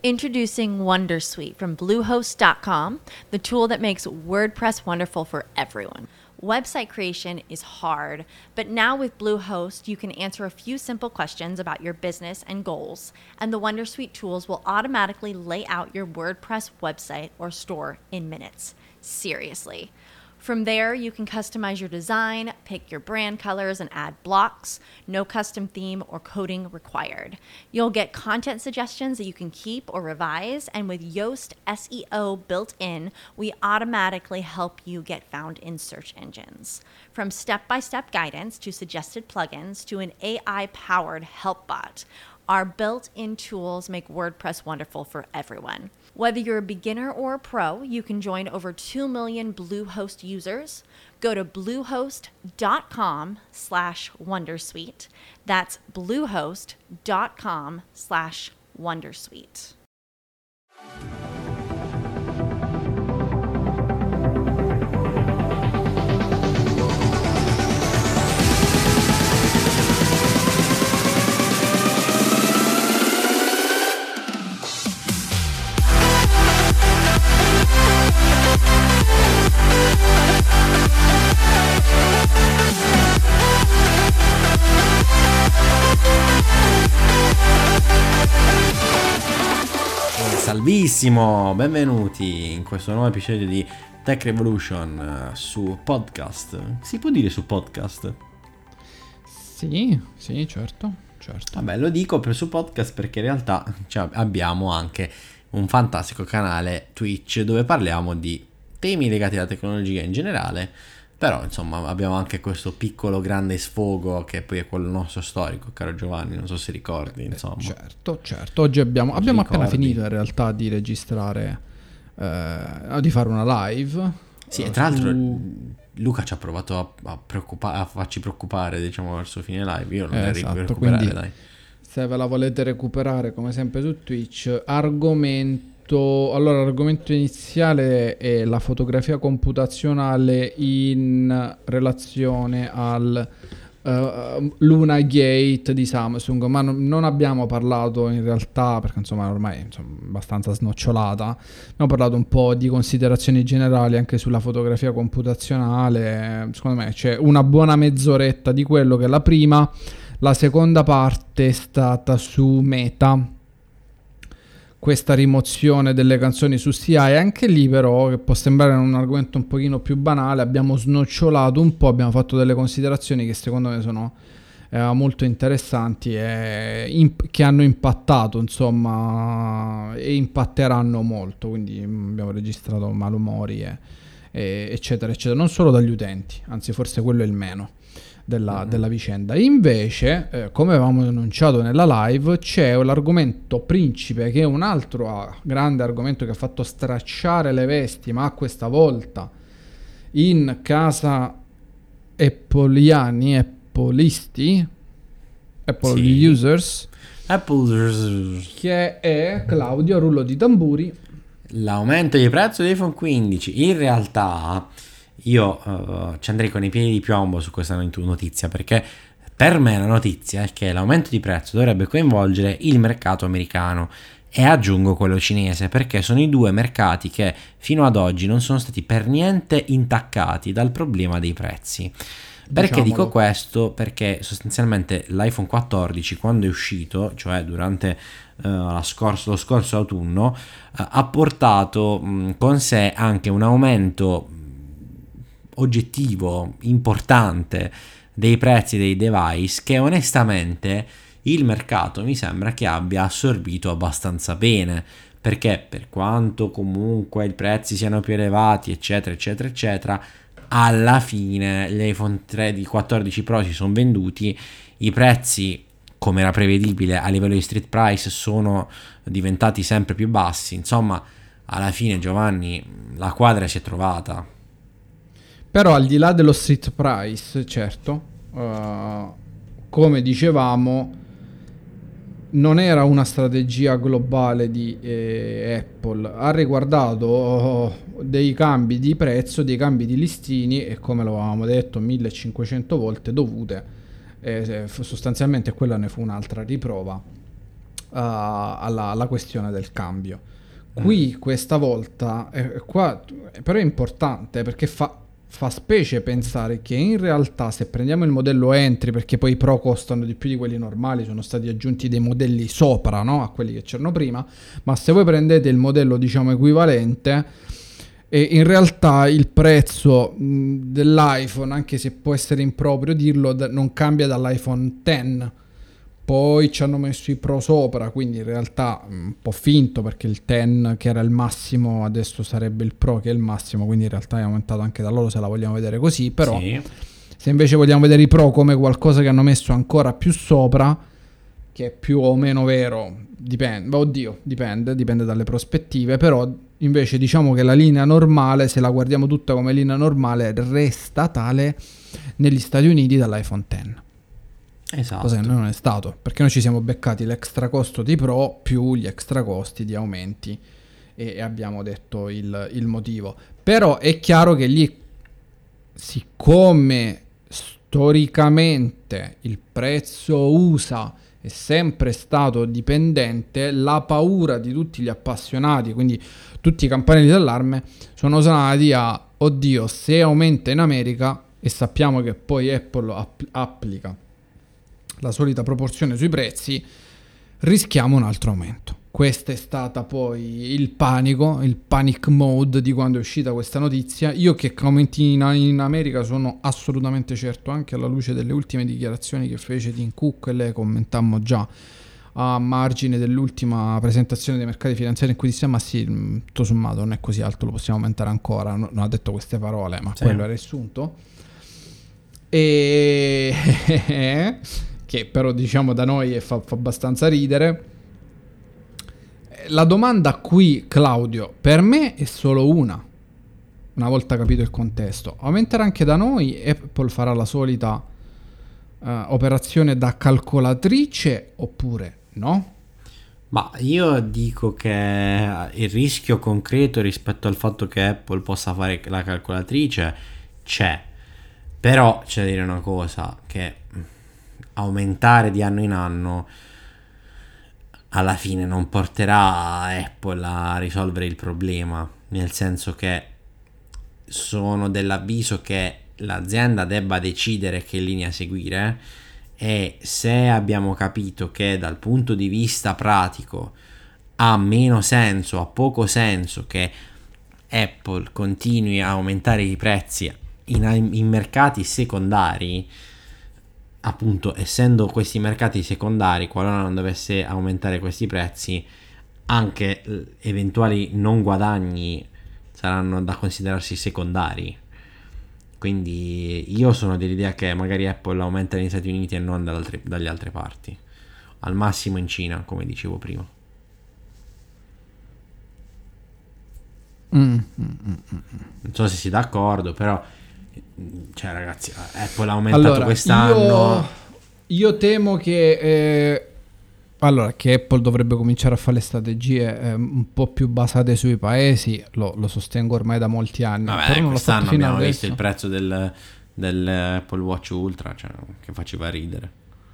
Introducing Wondersuite from Bluehost.com, the tool that makes WordPress wonderful for everyone. Website creation is hard, but now with Bluehost, you can answer a few simple questions about your business and goals, and the Wondersuite tools will automatically lay out your WordPress website or store in minutes. Seriously. From there, you can customize your design, pick your brand colors, and add blocks. No custom theme or coding required. You'll get content suggestions that you can keep or revise, and with Yoast SEO built in, we automatically help you get found in search engines. From step-by-step guidance to suggested plugins to an AI-powered help bot, our built-in tools make WordPress wonderful for everyone. Whether you're a beginner or a pro, you can join over 2 million Bluehost users. Go to bluehost.com/wondersuite. That's bluehost.com/wondersuite. Salvissimo, benvenuti in questo nuovo episodio di Tech Revolution su podcast. Si può dire su podcast? Sì, certo. Vabbè, lo dico su podcast perché in realtà abbiamo anche un fantastico canale Twitch dove parliamo di temi legati alla tecnologia in generale. Però insomma abbiamo anche questo piccolo grande sfogo che poi è quello nostro storico, caro Giovanni, non so se ricordi, insomma. Certo. Oggi abbiamo appena finito in realtà di registrare, di fare una live. Sì, e tra l'altro Luca ci ha provato a farci preoccupare, diciamo, verso fine live. Io non la recuperare, quindi, dai. Se ve la volete recuperare come sempre su Twitch, l'argomento iniziale è la fotografia computazionale in relazione al Luna Gate di Samsung, ma non abbiamo parlato in realtà, perché insomma ormai è abbastanza snocciolata. Abbiamo parlato un po' di considerazioni generali anche sulla fotografia computazionale. Secondo me c'è una buona mezz'oretta di quello che è la prima. La seconda parte è stata su Meta, questa rimozione delle canzoni su CI. Anche lì però, che può sembrare un argomento un pochino più banale, abbiamo snocciolato un po', abbiamo fatto delle considerazioni che secondo me sono molto interessanti e che hanno impattato, insomma, e impatteranno molto, quindi abbiamo registrato malumori eccetera, non solo dagli utenti, anzi forse quello è il meno della vicenda. Invece, come avevamo annunciato nella live, c'è l'argomento principe, che è un altro grande argomento che ha fatto stracciare le vesti, ma questa volta in casa Appleisti, Apple users, che è, Claudio, rullo di tamburi, l'aumento di prezzo di iPhone 15. In realtà io ci andrei con i piedi di piombo su questa notizia, perché per me la notizia è che l'aumento di prezzo dovrebbe coinvolgere il mercato americano e aggiungo quello cinese, perché sono i due mercati che fino ad oggi non sono stati per niente intaccati dal problema dei prezzi. Perché dico questo? Perché sostanzialmente l'iPhone 14, quando è uscito, cioè durante lo scorso autunno, ha portato con sé anche un aumento oggettivo importante dei prezzi dei device che onestamente il mercato mi sembra che abbia assorbito abbastanza bene, perché per quanto comunque i prezzi siano più elevati eccetera, alla fine gli iPhone 14 Pro si sono venduti, i prezzi, come era prevedibile a livello di street price, sono diventati sempre più bassi. Insomma, alla fine, Giovanni, la quadra si è trovata. Però al di là dello street price, certo, come dicevamo, non era una strategia globale di Apple. Ha riguardato dei cambi di prezzo, dei cambi di listini, e come lo avevamo detto 1500 volte dovute, sostanzialmente quella ne fu un'altra riprova alla questione del cambio. Qui questa volta, qua, però è importante perché fa specie pensare che in realtà se prendiamo il modello entry, perché poi i Pro costano di più di quelli normali, sono stati aggiunti dei modelli sopra, no? A quelli che c'erano prima, ma se voi prendete il modello diciamo equivalente, in realtà il prezzo dell'iPhone, anche se può essere improprio dirlo, non cambia dall'iPhone X. Poi ci hanno messo i Pro sopra, quindi in realtà un po' finto, perché il 10 che era il massimo adesso sarebbe il Pro che è il massimo, quindi in realtà è aumentato anche da loro se la vogliamo vedere così. Però Sì. se invece vogliamo vedere i Pro come qualcosa che hanno messo ancora più sopra, che è più o meno vero, dipende dalle prospettive, però invece diciamo che la linea normale, se la guardiamo tutta come linea normale, resta tale negli Stati Uniti dall'iPhone X. Esatto. Cosa che non è stato, perché noi ci siamo beccati l'extra costo di Pro più gli extra costi di aumenti e abbiamo detto il motivo. Però è chiaro che lì, siccome storicamente il prezzo USA è sempre stato dipendente, la paura di tutti gli appassionati, quindi tutti i campanelli d'allarme, sono suonati a oddio, se aumenta in America, e sappiamo che poi Apple applica la solita proporzione sui prezzi, rischiamo un altro aumento. Questo è stata poi il panic mode di quando è uscita questa notizia. Io che aumenti in America sono assolutamente certo, anche alla luce delle ultime dichiarazioni che fece Tim Cook, e le commentammo già a margine dell'ultima presentazione dei mercati finanziari, in cui disse ma sì, tutto sommato non è così alto, lo possiamo aumentare ancora. Non ha detto queste parole, ma sì, quello era il sunto. E che però diciamo da noi fa abbastanza ridere. La domanda qui, Claudio, per me è solo una volta capito il contesto: aumenterà anche da noi? Apple farà la solita operazione da calcolatrice oppure no? Ma io dico che il rischio concreto rispetto al fatto che Apple possa fare la calcolatrice c'è, però c'è da dire una cosa, che aumentare di anno in anno alla fine non porterà Apple a risolvere il problema, nel senso che sono dell'avviso che l'azienda debba decidere che linea seguire, e se abbiamo capito che dal punto di vista pratico ha meno senso, ha poco senso che Apple continui a aumentare i prezzi in mercati secondari, appunto essendo questi mercati secondari, qualora non dovesse aumentare questi prezzi, anche eventuali non guadagni saranno da considerarsi secondari. Quindi io sono dell'idea che magari Apple aumenta negli Stati Uniti e non dalle altre parti, al massimo in Cina, come dicevo prima. Non so se siete d'accordo, però cioè ragazzi, Apple ha aumentato quest'anno. Io temo che che Apple dovrebbe cominciare a fare le strategie un po' più basate sui paesi. Lo sostengo ormai da molti anni. Vabbè, però non quest'anno abbiamo visto adesso. il prezzo del Apple Watch Ultra, cioè, che faceva ridere.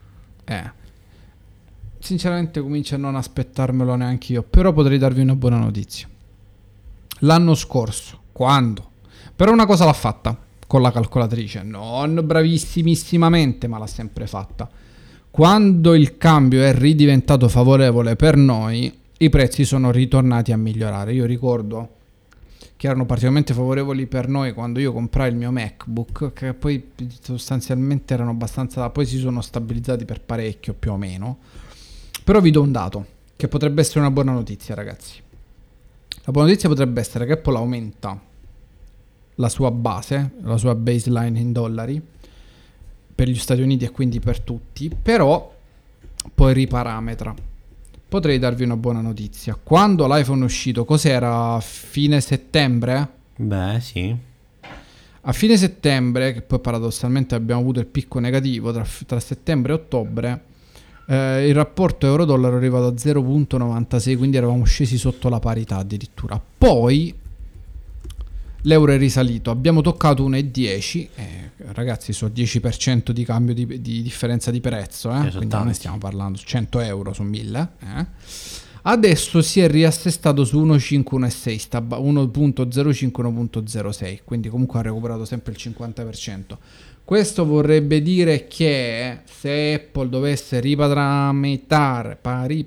Sinceramente comincio a non aspettarmelo neanche io, però potrei darvi una buona notizia. L'anno scorso, quando? Però una cosa l'ha fatta con la calcolatrice, non bravissimamente, ma l'ha sempre fatta. Quando il cambio è ridiventato favorevole per noi, i prezzi sono ritornati a migliorare. Io ricordo che erano particolarmente favorevoli per noi quando io comprai il mio MacBook, che poi sostanzialmente erano abbastanza, poi si sono stabilizzati per parecchio più o meno. Però vi do un dato che potrebbe essere una buona notizia, ragazzi. La buona notizia potrebbe essere che Apple aumenta la sua base, la sua baseline in dollari per gli Stati Uniti e quindi per tutti, però poi riparametra. Potrei darvi una buona notizia. Quando l'iPhone è uscito, cos'era? Fine settembre? Beh, sì. A fine settembre, che poi paradossalmente abbiamo avuto il picco negativo tra settembre e ottobre, il rapporto euro-dollaro è arrivato a 0,96, quindi eravamo scesi sotto la parità addirittura. Poi l'euro è risalito, abbiamo toccato 1,10, ragazzi, so 10% di cambio di differenza di prezzo, quindi noi stiamo parlando 100 euro su 1000. Adesso si è riassestato su 1,5, 1,6, 1.05, 1.06, quindi comunque ha recuperato sempre il 50%. Questo vorrebbe dire che se Apple dovesse riparametrare,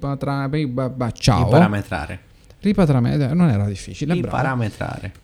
non era difficile, riparametrare.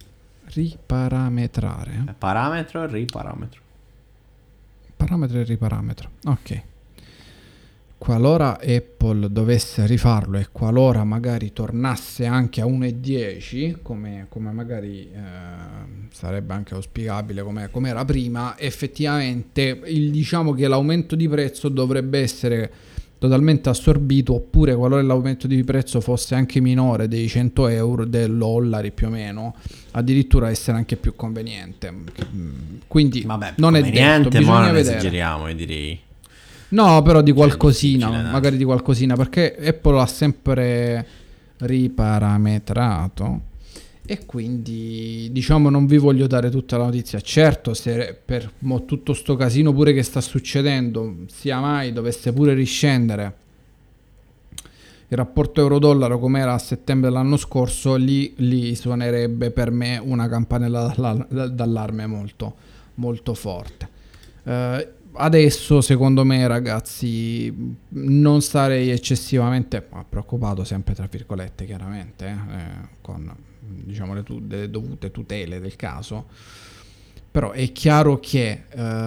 Parametro e riparametro. Parametro e riparametro. Ok. Qualora Apple dovesse rifarlo e qualora magari tornasse anche a 1,10, come magari sarebbe anche auspicabile come era prima, effettivamente diciamo che l'aumento di prezzo dovrebbe essere totalmente assorbito, oppure qualora l'aumento di prezzo fosse anche minore dei 100 euro, del dollari più o meno, addirittura essere anche più conveniente. Quindi vabbè, non è detto, bisogna vedere. Esageriamo, io direi. No, però di qualcosina, magari di qualcosina, perché Apple ha sempre riparametrato e quindi diciamo non vi voglio dare tutta la notizia. Certo, se per tutto sto casino pure che sta succedendo, sia mai dovesse pure riscendere il rapporto euro-dollaro come era a settembre dell'anno scorso, lì suonerebbe per me una campanella d'allarme molto, molto forte. Adesso secondo me, ragazzi, non sarei eccessivamente preoccupato, sempre tra virgolette chiaramente, con diciamo le dovute tutele del caso, però è chiaro che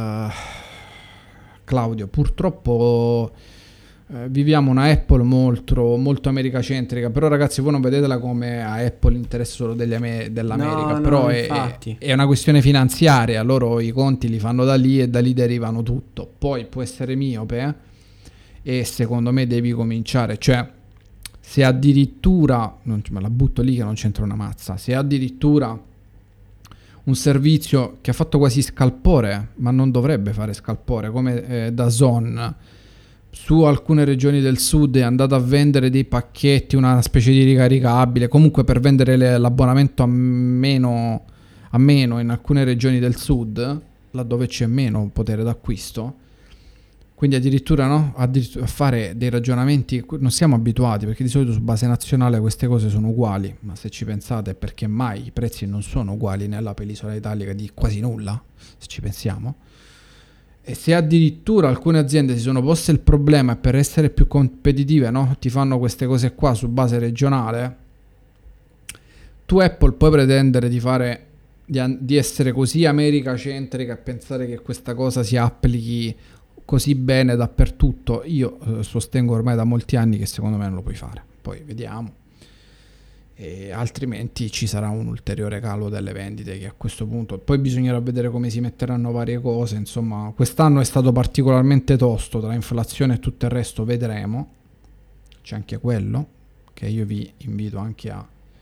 Claudio, purtroppo viviamo una Apple molto, molto americacentrica, però ragazzi voi non vedetela come a Apple interessa solo dell'America, però è una questione finanziaria, loro i conti li fanno da lì e da lì derivano tutto. Poi può essere miope e secondo me devi cominciare, cioè se addirittura, me la butto lì che non c'entra una mazza, se addirittura un servizio che ha fatto quasi scalpore, ma non dovrebbe fare scalpore, come DAZN, su alcune regioni del sud è andato a vendere dei pacchetti, una specie di ricaricabile, comunque per vendere l'abbonamento a meno in alcune regioni del sud, laddove c'è meno potere d'acquisto. Quindi addirittura a fare dei ragionamenti, non siamo abituati, perché di solito su base nazionale queste cose sono uguali, ma se ci pensate, perché mai i prezzi non sono uguali nella penisola italica di quasi nulla, se ci pensiamo. E se addirittura alcune aziende si sono poste il problema e per essere più competitive ti fanno queste cose qua su base regionale, tu Apple puoi pretendere di essere così americacentrica e pensare che questa cosa si applichi così bene dappertutto. Io sostengo ormai da molti anni che secondo me non lo puoi fare, poi vediamo. E altrimenti ci sarà un ulteriore calo delle vendite, che a questo punto poi bisognerà vedere come si metteranno varie cose. Insomma, quest'anno è stato particolarmente tosto tra inflazione e tutto il resto, vedremo. C'è anche quello che io vi invito anche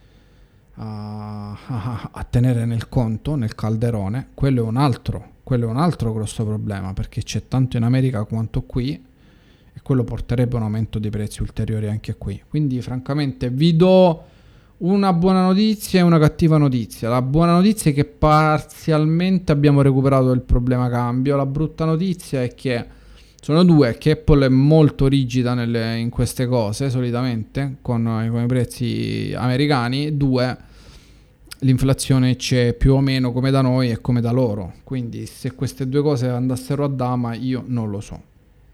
a tenere nel conto, nel calderone. Quello è un altro grosso problema, perché c'è tanto in America quanto qui e quello porterebbe un aumento dei prezzi ulteriori anche qui. Quindi francamente vi do una buona notizia e una cattiva notizia. La buona notizia è che parzialmente abbiamo recuperato il problema cambio. La brutta notizia è che sono due, che Apple è molto rigida in queste cose solitamente con i prezzi americani. Due, l'inflazione c'è più o meno come da noi e come da loro. Quindi se queste due cose andassero a dama io non lo so.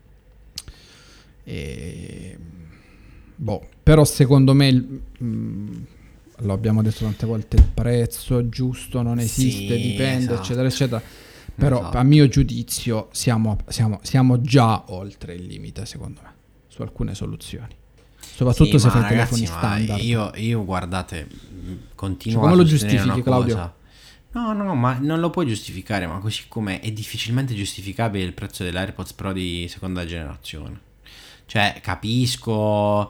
Però secondo me lo abbiamo detto tante volte, il prezzo giusto non esiste, sì, dipende, esatto, eccetera eccetera, però esatto, a mio giudizio siamo già oltre il limite, secondo me, su alcune soluzioni, soprattutto se fai telefoni standard. Io guardate, continuo come lo giustifichi, Claudio? Cosa. No, ma non lo puoi giustificare, ma così com'è è difficilmente giustificabile il prezzo dell'AirPods Pro di seconda generazione. Cioè, capisco,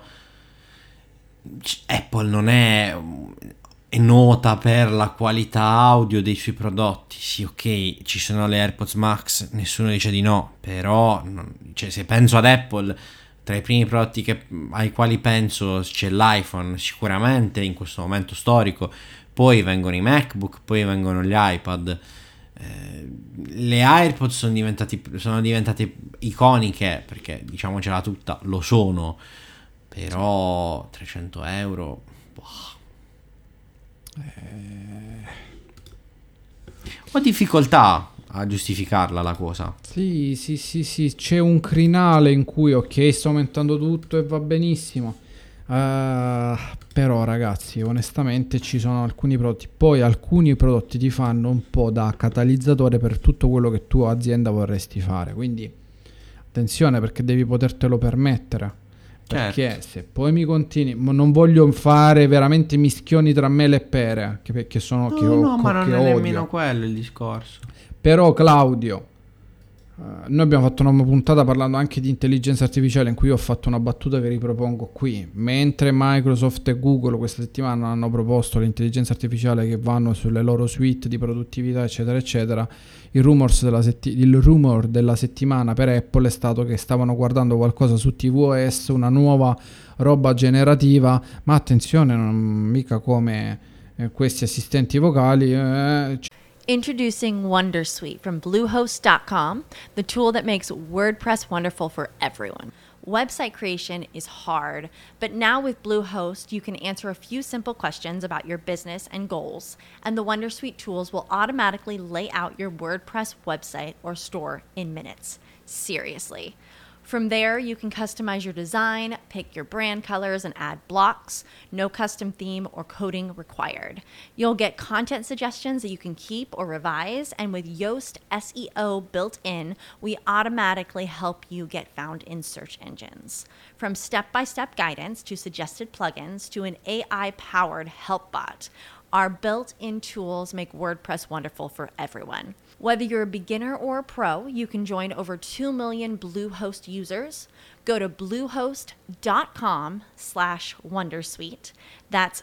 Apple non è nota per la qualità audio dei suoi prodotti. Sì, ok, ci sono le AirPods Max, nessuno dice di no, però cioè, se penso ad Apple, tra i primi prodotti ai quali penso c'è l'iPhone, sicuramente in questo momento storico. poi vengono i MacBook, poi vengono gli iPad. Le AirPods sono diventate iconiche, perché diciamocela tutta, lo sono, però 300 euro, ho difficoltà a giustificarla la cosa. Sì, c'è un crinale in cui ok, sta aumentando tutto e va benissimo. Però ragazzi, onestamente ci sono alcuni prodotti, poi alcuni prodotti ti fanno un po' da catalizzatore per tutto quello che tu azienda vorresti fare, quindi attenzione, perché devi potertelo permettere, perché se poi mi continui, non voglio fare veramente mischioni tra mele e pere, che sono ma non è odio. nemmeno quello il discorso. Però Claudio, noi abbiamo fatto una puntata parlando anche di intelligenza artificiale, in cui io ho fatto una battuta che ripropongo qui. Mentre Microsoft e Google questa settimana hanno proposto l'intelligenza artificiale che vanno sulle loro suite di produttività eccetera eccetera, il rumor della settimana per Apple è stato che stavano guardando qualcosa su tvOS, una nuova roba generativa, ma attenzione, non mica come questi assistenti vocali. Introducing Wondersuite from Bluehost.com, the tool that makes WordPress wonderful for everyone. Website creation is hard, but now with Bluehost, you can answer a few simple questions about your business and goals, and the Wondersuite tools will automatically lay out your WordPress website or store in minutes. Seriously. From there, you can customize your design, pick your brand colors, and add blocks. No custom theme or coding required. You'll get content suggestions that you can keep or revise, and with Yoast SEO built in, we automatically help you get found in search engines. From step-by-step guidance to suggested plugins to an AI-powered help bot, our built-in tools make WordPress wonderful for everyone. Whether you're a beginner or a pro, you can join over 2 million Bluehost users. Go to bluehost.com/wondersuite. That's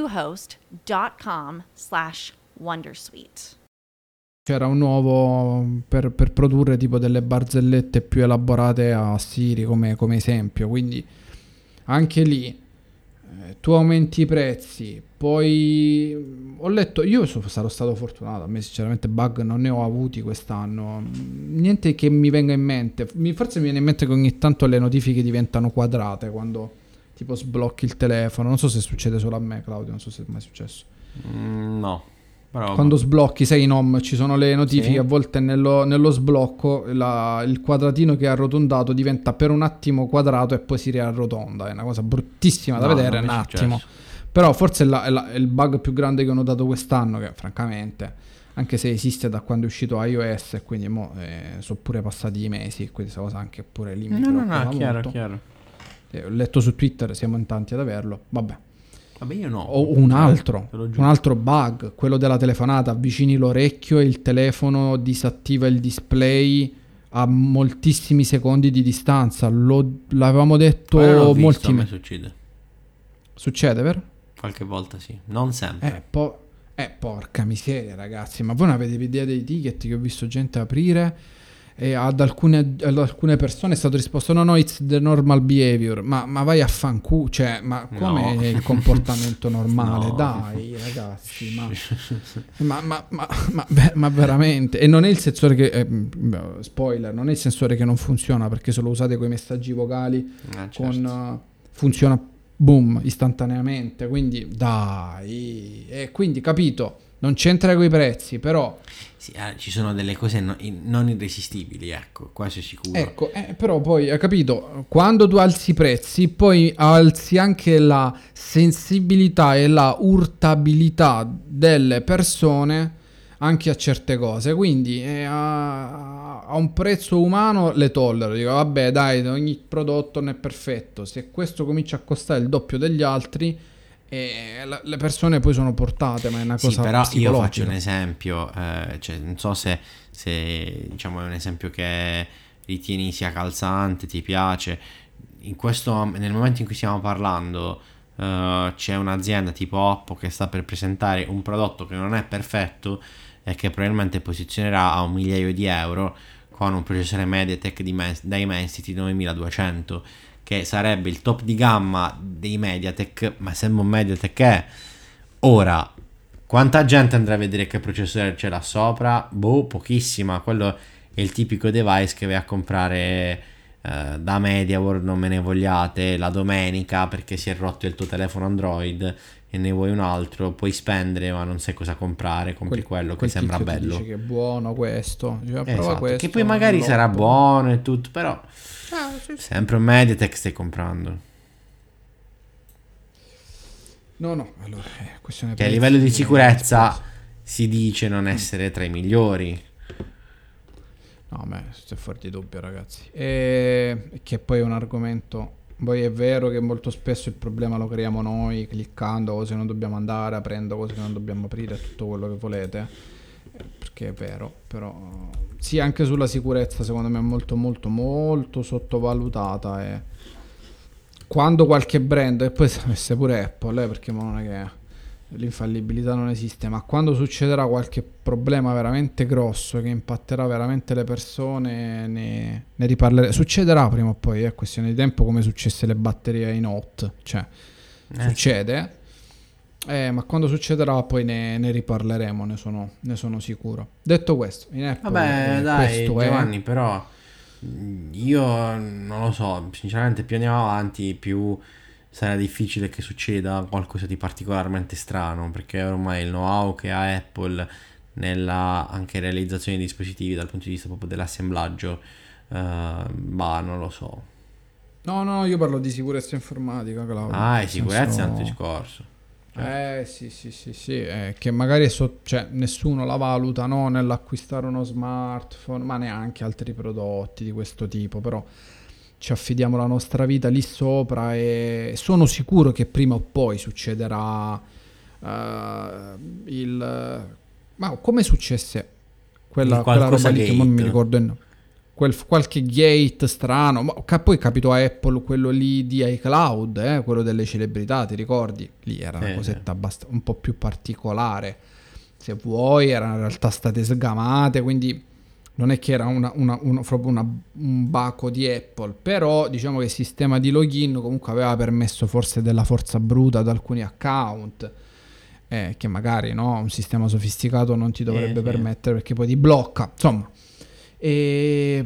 bluehost.com/wondersuite. C'era un nuovo per produrre tipo delle barzellette più elaborate a Siri come esempio, quindi anche lì tu aumenti i prezzi, poi ho letto, io sarò stato fortunato, a me sinceramente bug non ne ho avuti quest'anno, niente che mi venga in mente, forse mi viene in mente che ogni tanto le notifiche diventano quadrate quando tipo sblocchi il telefono, non so se succede solo a me, Claudio, non so se è mai successo. No. Bravo. Quando sblocchi, sai, in home ci sono le notifiche, sì. A volte nello sblocco il quadratino che è arrotondato diventa per un attimo quadrato e poi si riarrotonda. È una cosa bruttissima da vedere, un attimo. Però forse è il bug più grande che ho notato quest'anno, che francamente, anche se esiste da quando è uscito iOS, quindi sono pure passati i mesi, quindi questa cosa anche pure lì mi preoccupa molto. Chiaro. Ho letto su Twitter, siamo in tanti ad averlo, vabbè. Io no. O un altro bug, quello della telefonata, avvicini l'orecchio e il telefono disattiva il display a moltissimi secondi di distanza. L'avevamo detto molti mesi. Succede, vero? Qualche volta sì, non sempre. Porca miseria, ragazzi, ma voi non avete idea dei ticket che ho visto gente aprire? E ad alcune persone è stato risposto no, it's the normal behavior, ma vai a fanculo, cioè, ma come è il comportamento normale? No. Dai ragazzi, ma veramente, e non è il sensore che spoiler, non è il sensore che non funziona, perché se lo usate con i messaggi vocali funziona boom istantaneamente, quindi dai, e quindi capito, non c'entra con i prezzi, però sì, ci sono delle cose non irresistibili, ecco, quasi sicuro. Ecco, però poi, hai capito, quando tu alzi i prezzi, poi alzi anche la sensibilità e la urtabilità delle persone anche a certe cose, quindi a un prezzo umano le tollero, dico vabbè dai, ogni prodotto non è perfetto, se questo comincia a costare il doppio degli altri, le persone poi sono portate, ma è una cosa però psicologica. Io faccio un esempio, cioè non so se diciamo è un esempio che ritieni sia calzante, ti piace. Nel momento in cui stiamo parlando c'è un'azienda tipo Oppo che sta per presentare un prodotto che non è perfetto e che probabilmente posizionerà a €1.000.000 con un processore MediaTek Dimensity 9200, che sarebbe il top di gamma dei MediaTek, ma sembra un MediaTek è ora. Quanta gente andrà a vedere che processore c'è là sopra? Boh, pochissima. Quello è il tipico device che vai a comprare da MediaWorld, non me ne vogliate, la domenica perché si è rotto il tuo telefono Android e ne vuoi un altro, puoi spendere ma non sai cosa comprare, compri quello che sembra tizio ti bello. dice che è buono questo, dice, prova Esatto, questo, che poi magari l'otto. sarà buono e tutto, però Sì. sempre un Mediatek stai comprando. No, allora, questione Che a prezzi, livello di sicurezza spesa. si dice non essere tra i migliori. No, a me è fuori di dubbio, ragazzi. E che poi è un argomento. Poi è vero che molto spesso il problema lo creiamo noi, cliccando cose che non dobbiamo andare, aprendo cose che non dobbiamo aprire, tutto quello che volete. Perché è vero, però sì, anche sulla sicurezza secondo me è molto molto molto sottovalutata. E quando qualche brand, e poi se pure Apple, perché mo non è che l'infallibilità non esiste, ma quando succederà qualche problema veramente grosso che impatterà veramente le persone, ne riparleremo. Succederà prima o poi, è questione di tempo, come successe le batterie in Note, cioè succede, ma quando succederà poi ne riparleremo, ne sono sicuro. Detto questo, in Apple Vabbè, dai, questo Giovanni, però io non lo so, sinceramente più andiamo avanti, più sarà difficile che succeda qualcosa di particolarmente strano, perché ormai il know-how che ha Apple nella anche realizzazione di dispositivi dal punto di vista proprio dell'assemblaggio, non lo so. No, io parlo di sicurezza informatica, Claudio. Ah, e Nel sicurezza è un altro senso- discorso. Sì, che magari cioè, nessuno la valuta, no, nell'acquistare uno smartphone, ma neanche altri prodotti di questo tipo, però ci affidiamo la nostra vita lì sopra e sono sicuro che prima o poi succederà ma come successe quella Qualcosa roba lì che mo non mi gate. ricordo il nome. Qualche gate strano, ma poi capito a Apple quello lì di iCloud, quello delle celebrità, ti ricordi? Lì era una Sì, cosetta un po' più particolare, se vuoi, erano in realtà state sgamate, quindi non è che era un baco di Apple, però diciamo che il sistema di login comunque aveva permesso forse della forza bruta ad alcuni account, che magari no, un sistema sofisticato non ti dovrebbe sì. permettere perché poi ti blocca, insomma. E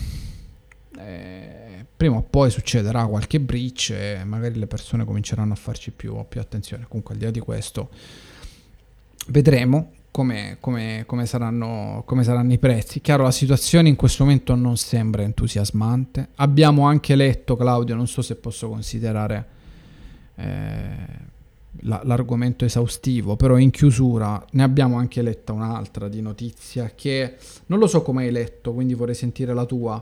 prima o poi succederà qualche breach e magari le persone cominceranno a farci più attenzione. Comunque al di là di questo vedremo come saranno i prezzi. Chiaro, la situazione in questo momento non sembra entusiasmante. Abbiamo anche letto, Claudio, non so se posso considerare l'argomento esaustivo, però in chiusura ne abbiamo anche letta un'altra di notizia che non lo so come hai letto, quindi vorrei sentire la tua.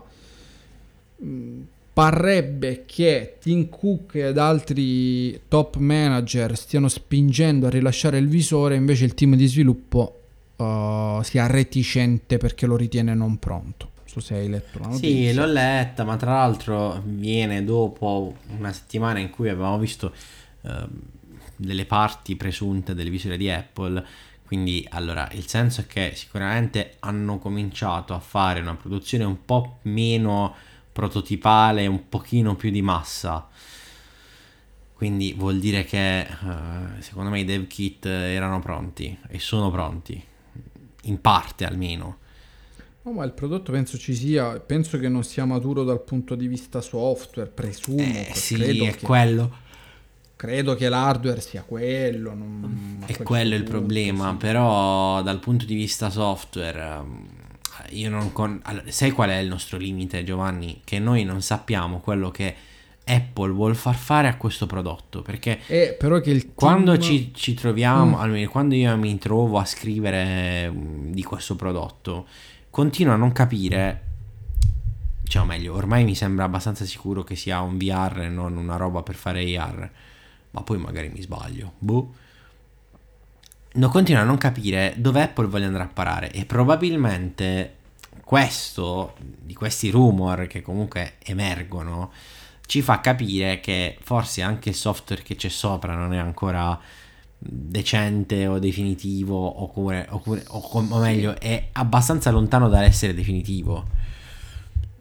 Parrebbe che Tim Cook ed altri top manager stiano spingendo a rilasciare il visore, invece il team di sviluppo sia reticente perché lo ritiene non pronto. Non so se hai letto la notizia. Sì, l'ho letta, ma tra l'altro viene dopo una settimana in cui avevamo visto delle parti presunte del visore di Apple. Quindi allora il senso è che sicuramente hanno cominciato a fare una produzione un po' meno prototipale, un pochino più di massa, quindi vuol dire che secondo me i dev kit erano pronti e sono pronti in parte almeno. No, ma il prodotto penso che non sia maturo dal punto di vista software, presumo. Sì, è quello. Credo che l'hardware sia quello. È quello il problema, sì. però dal punto di vista software io non allora, sai qual è il nostro limite, Giovanni? Che noi non sappiamo quello che Apple vuol far fare a questo prodotto, perché però che il quando team... ci troviamo, almeno quando io mi trovo a scrivere di questo prodotto, continuo a non capire, cioè o meglio, ormai mi sembra abbastanza sicuro che sia un VR e non una roba per fare AR, ma poi magari mi sbaglio, boh. No, continuo a non capire dove Apple voglia andare a parare, e probabilmente di questi rumor che comunque emergono ci fa capire che forse anche il software che c'è sopra non è ancora decente o definitivo, o meglio è abbastanza lontano dall'essere definitivo.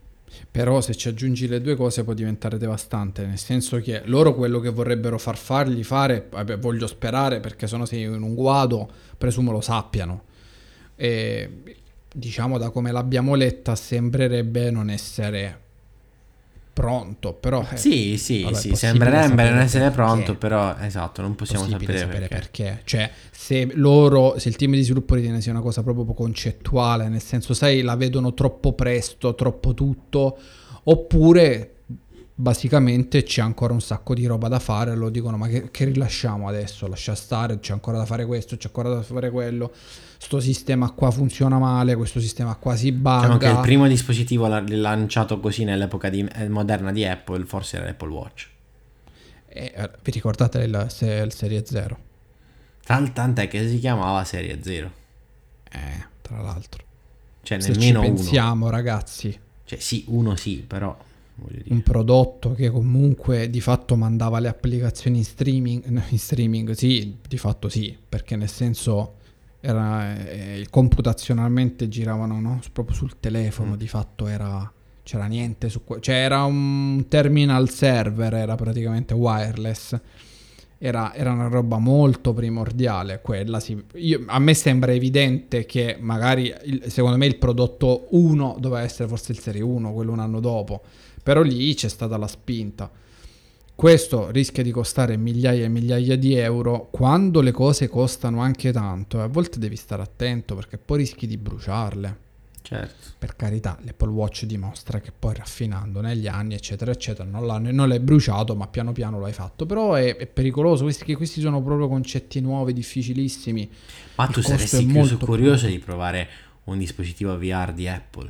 Però se ci aggiungi le due cose può diventare devastante, nel senso che loro quello che vorrebbero fargli fare, vabbè, voglio sperare, perché sennò sei in un guado, presumo lo sappiano. E diciamo, da come l'abbiamo letta, sembrerebbe non essere pronto, però Sì, vabbè, sì, è sembrerebbe possibile non essere sapere pronto, perché. però esatto, non possiamo Possibile sapere sapere perché. perché. Cioè, se il team di sviluppo ritiene sia una cosa proprio concettuale, nel senso, sai, la vedono troppo presto, troppo tutto, oppure basicamente c'è ancora un sacco di roba da fare, lo dicono, ma che rilasciamo adesso? Lascia stare, c'è ancora da fare questo, c'è ancora da fare quello, sto sistema qua funziona male, questo sistema qua si Diciamo che il bugga. primo dispositivo lanciato così nell'epoca moderna di Apple forse era l'Apple Watch. Vi ricordate il Serie 0? Tant'è che si chiamava Serie 0. Tra l'altro. Cioè Se ci nemmeno uno. pensiamo, ragazzi, Cioè sì, uno sì, però voglio dire. un prodotto che comunque di fatto mandava le applicazioni in streaming, sì, di fatto sì, perché nel senso era computazionalmente giravano, no? Proprio sul telefono, di fatto c'era niente cioè era un terminal server, era praticamente wireless. Era una roba molto primordiale quella, sì. A me sembra evidente che magari secondo me il prodotto 1 doveva essere forse il Serie 1, quello un anno dopo, però lì c'è stata la spinta. Questo rischia di costare migliaia e migliaia di euro quando le cose costano anche tanto, e a volte devi stare attento perché poi rischi di bruciarle. Certo. Per carità, l'Apple Watch dimostra che poi raffinando negli anni, eccetera, eccetera, non l'hai bruciato, ma piano piano l'hai fatto. Però è pericoloso, questi sono proprio concetti nuovi, difficilissimi. Ma Il tu costo saresti è più molto curioso più di provare un dispositivo VR di Apple?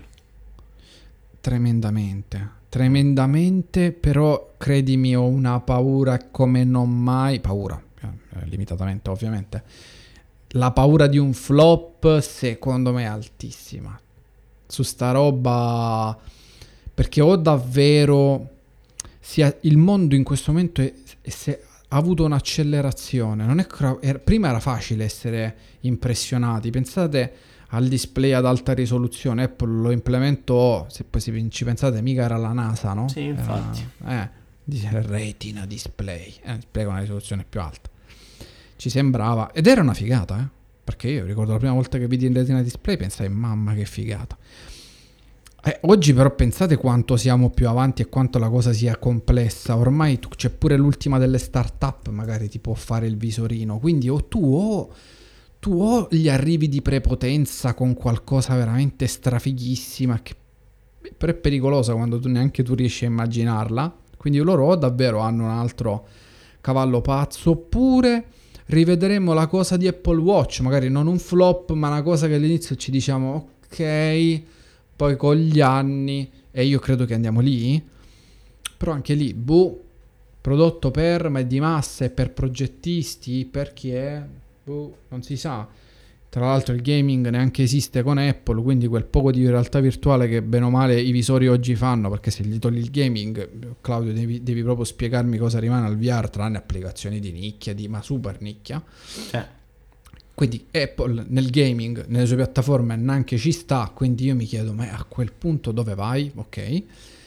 tremendamente, però credimi, ho una paura come non mai, paura, limitatamente ovviamente. La paura di un flop secondo me è altissima su sta roba, perché ho davvero il mondo in questo momento ha avuto un'accelerazione. Non è prima era facile essere impressionati. Pensate al display ad alta risoluzione, Apple lo implementò, se poi ci pensate, mica era la NASA, no? Sì, infatti. Retina display, display con una risoluzione più alta. Ci sembrava, ed era una figata, perché io ricordo la prima volta che vidi il Retina display pensai, mamma che figata. Oggi però pensate quanto siamo più avanti e quanto la cosa sia complessa. Ormai c'è pure l'ultima delle start-up, magari ti può fare il visorino, quindi tu o gli arrivi di prepotenza con qualcosa veramente strafighissima, che però è pericolosa quando neanche tu riesci a immaginarla, quindi loro davvero hanno un altro cavallo pazzo, oppure rivedremo la cosa di Apple Watch, magari non un flop, ma una cosa che all'inizio ci diciamo ok, poi con gli anni, e io credo che andiamo lì, però anche lì, prodotto ma è di massa, è per progettisti, per chi è, non si sa. Tra l'altro il gaming neanche esiste con Apple, quindi quel poco di realtà virtuale che bene o male i visori oggi fanno, perché se gli togli il gaming, Claudio, devi proprio spiegarmi cosa rimane al VR, tranne applicazioni di nicchia, ma super nicchia. Quindi Apple nel gaming, nelle sue piattaforme neanche ci sta, quindi io mi chiedo, ma a quel punto dove vai? Ok.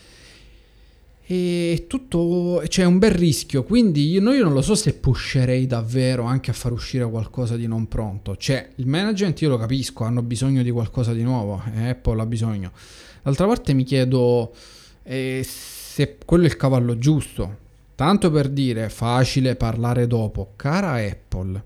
E tutto, c'è un bel rischio, quindi io non lo so se pusherei davvero anche a far uscire qualcosa di non pronto. Cioè, il management io lo capisco, hanno bisogno di qualcosa di nuovo, Apple ha bisogno. D'altra parte mi chiedo se quello è il cavallo giusto. Tanto per dire, facile parlare dopo, cara Apple,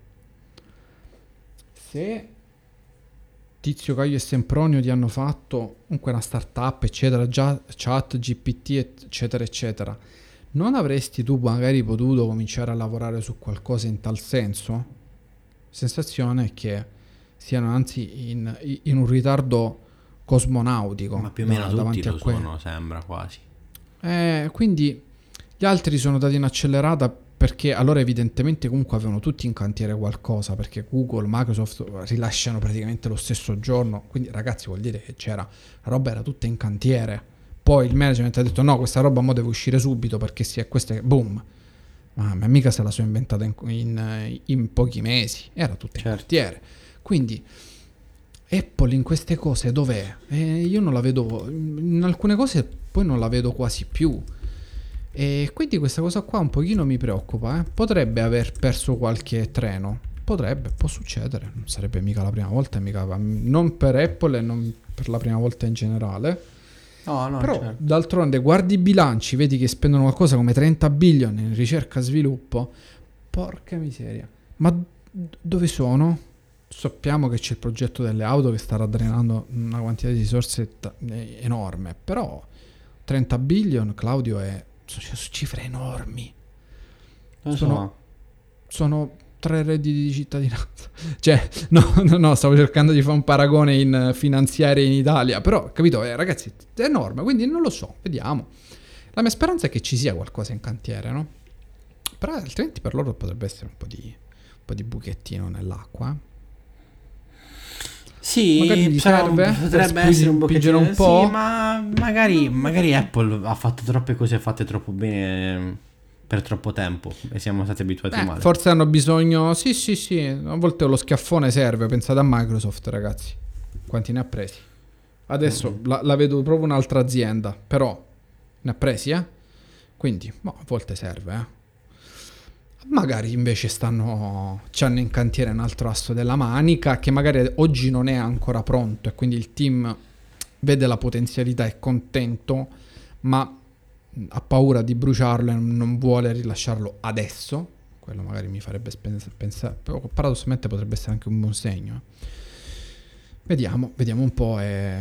se Tizio, Caio e Sempronio ti hanno fatto comunque una startup, eccetera, già chat, GPT, eccetera, eccetera, non avresti tu magari potuto cominciare a lavorare su qualcosa in tal senso? Sensazione è che siano anzi in un ritardo cosmonautico. Ma più o meno tutti lo a sono, sembra quasi. Quindi gli altri sono dati in accelerata, perché allora evidentemente comunque avevano tutti in cantiere qualcosa, perché Google, Microsoft rilasciano praticamente lo stesso giorno, quindi ragazzi vuol dire che la roba era tutta in cantiere. Poi il management ha detto no, questa roba mo deve uscire subito perché questa è boom. Ma mica se la sono inventata in pochi mesi, era tutta in cantiere. Quindi Apple in queste cose dov'è? Io non la vedo, in alcune cose poi non la vedo quasi più. E quindi questa cosa qua un pochino mi preoccupa, eh. Potrebbe aver perso qualche treno. Potrebbe, può succedere. Non sarebbe mica la prima volta, non per Apple e non per la prima volta in generale. No, Però certo. d'altronde guardi i bilanci, vedi che spendono qualcosa come 30 billion in ricerca e sviluppo. Porca miseria. Ma dove sono? Sappiamo che c'è il progetto delle auto che sta raddrenando una quantità di risorse enorme, però 30 billion, Claudio, sono cifre enormi. Non so. Sono 3 redditi di cittadinanza. Cioè, no, stavo cercando di fare un paragone in finanziarie in Italia, però, capito, ragazzi, è enorme, quindi non lo so, vediamo. La mia speranza è che ci sia qualcosa in cantiere, no? Però altrimenti per loro potrebbe essere un po' di buchettino nell'acqua. Sì, Magari gli serve potrebbe per essere un spingere pochettino un po'. Sì, ma magari Apple ha fatto troppe cose fatte troppo bene per troppo tempo e siamo stati abituati male. Forse hanno bisogno. Sì, a volte lo schiaffone serve. Pensate a Microsoft, ragazzi, quanti ne ha presi. Adesso la vedo proprio un'altra azienda, però ne ha presi, quindi a volte serve, Magari invece c'hanno in cantiere un altro asso della manica che magari oggi non è ancora pronto e quindi il team vede la potenzialità, è contento, ma ha paura di bruciarlo e non vuole rilasciarlo adesso. Quello magari mi farebbe pensare, però paradossalmente potrebbe essere anche un buon segno. Vediamo un po'.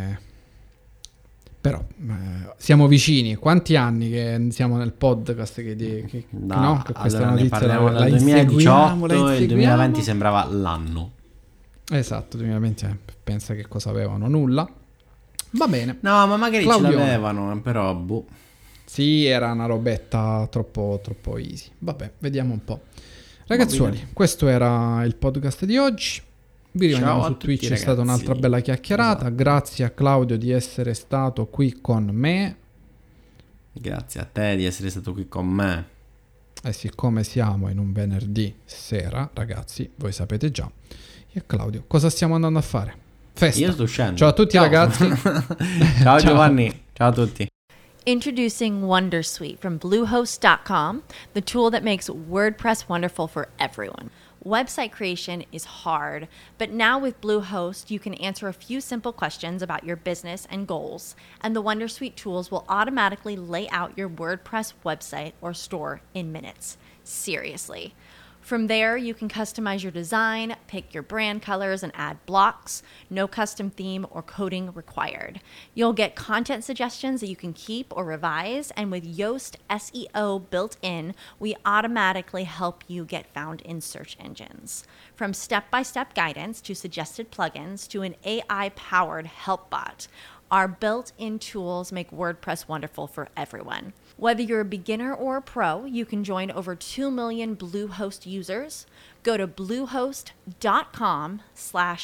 Però siamo vicini. Quanti anni che siamo nel podcast che questa allora notizia ne parliamo la dal 2018 e il 2020 inseguiamo. sembrava l'anno. Esatto, 2020 pensa che cosa avevano? Nulla. Va bene. No, ma magari Claudio. ce l'avevano, però boh. Sì, era una robetta troppo easy. Vabbè, vediamo un po'. Ragazzuoli, questo era il podcast di oggi. Vi rimaniamo Ciao a su tutti, Twitch, è ragazzi. stata un'altra bella chiacchierata. Esatto. Grazie a Claudio di essere stato qui con me. Grazie a te di essere stato qui con me. E siccome siamo in un venerdì sera, ragazzi, voi sapete già. Io e Claudio, cosa stiamo andando a fare? Festa. Io sto uscendo. Ciao a tutti, ragazzi. Ciao Giovanni. Ciao a tutti. Introducing Wondersuite from Bluehost.com, the tool that makes WordPress wonderful for everyone. Website creation is hard, but now with Bluehost, you can answer a few simple questions about your business and goals, and the Wondersuite tools will automatically lay out your WordPress website or store in minutes. Seriously. From there, you can customize your design, pick your brand colors, and add blocks. No custom theme or coding required. You'll get content suggestions that you can keep or revise, and with Yoast SEO built in, we automatically help you get found in search engines. From step-by-step guidance to suggested plugins to an AI-powered help bot, our built-in tools make WordPress wonderful for everyone. Whether you're a beginner or a pro, you can join over 2 million Bluehost users. Go to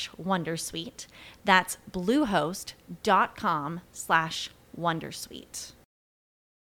bluehost.com/wondersuite. That's bluehost.com/wondersuite.